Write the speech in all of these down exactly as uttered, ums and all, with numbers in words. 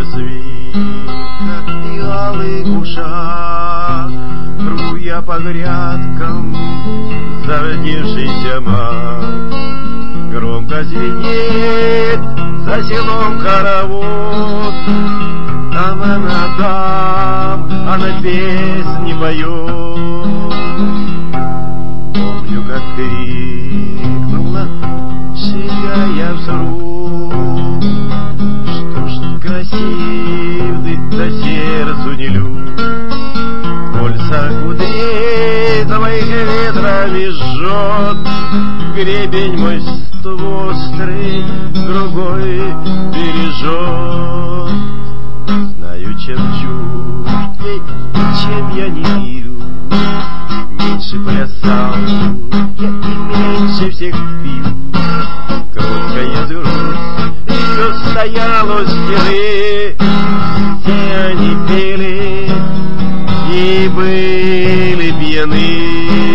свиток и алый кушак. Рву я по грядкам зародившийся мак. Громко звенит за селом хоровод. Там она, там она песни поет. Помню, как крикнула, сияя взру: что ж красивый, да сердцу не люб. Кольца кудрей твоих ветрами жжет, гребень мой острый другой бережет. Знаю, чем чуждей, чем я не мил, меньше плясал я и меньше всех пил. Кроткая грусть еще стояла у стены, все они пели и были пьяны.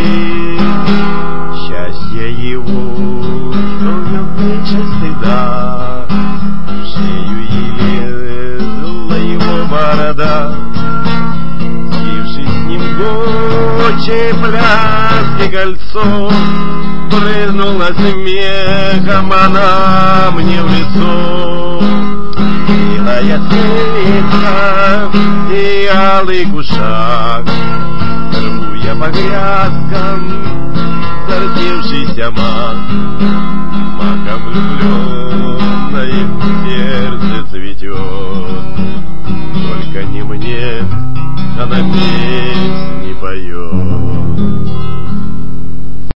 Счастье его, что в нем меньше стыда, в шею ей лезла его борода. Слившись с ним гучей пляски кольцо, прыгнула смехом она мне в лицо. Белая свитка и алый кушак, рву я по грядкам зародившийся мак. Маком влюбленное сердце цветет, только не мне она песнь